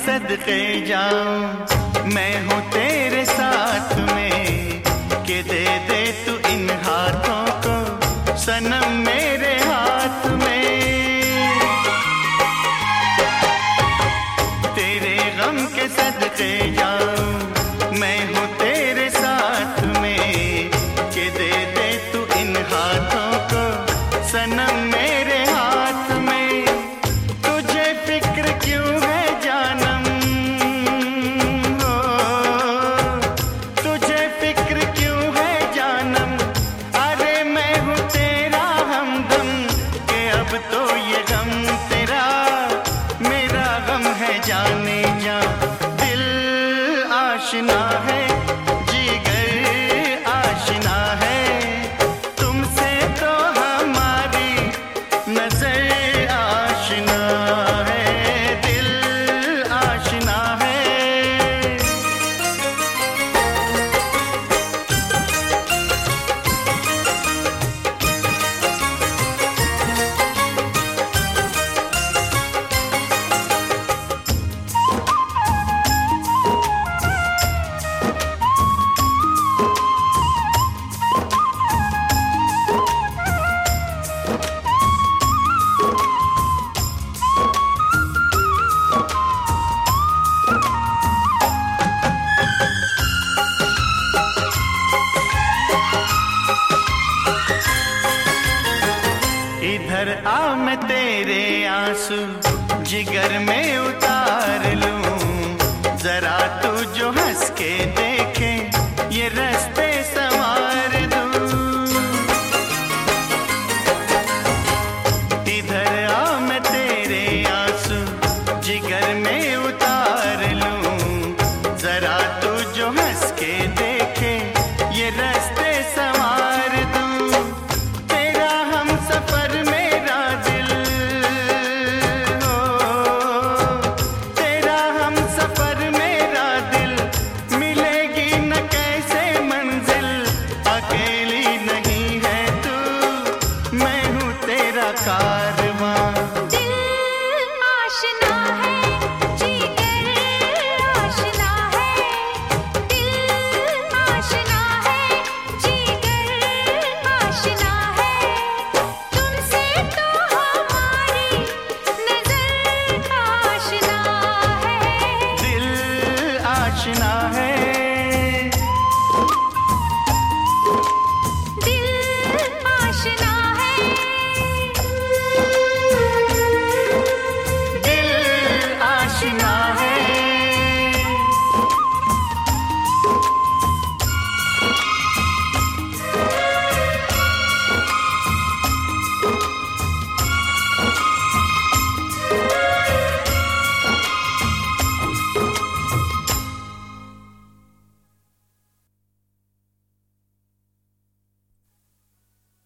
सदके जाऊं, मैं हूँ तेरे साथ में, कि दे दे तू इन हाथों को सनम मेरे हाथ में। तेरे गम के सदके जाऊं, मैं हूँ तेरे साथ में, कि दे दे तू इन हाथों को सनम मेरे हाथ में। तुझे फिक्र क्यों है जानम, हो तुझे फिक्र क्यों है जानम, अरे मैं हूँ तेरा हमदम, कि अब तो ये गम तेरा मेरा गम है जाने जा। दिल आशना है, जिगर आशना है, तुमसे तो हमारी नजर आशना है, दिल आशना है। इधर आ मैं तेरे आंसू जिगर में उतार लूं, जरा तू जो हंस के देखे ये रास्ते संवार दूं। इधर आ मैं तेरे आंसू जिगर में उतार लूं, जरा तू जो हंस के देखे ये रास्ते संवार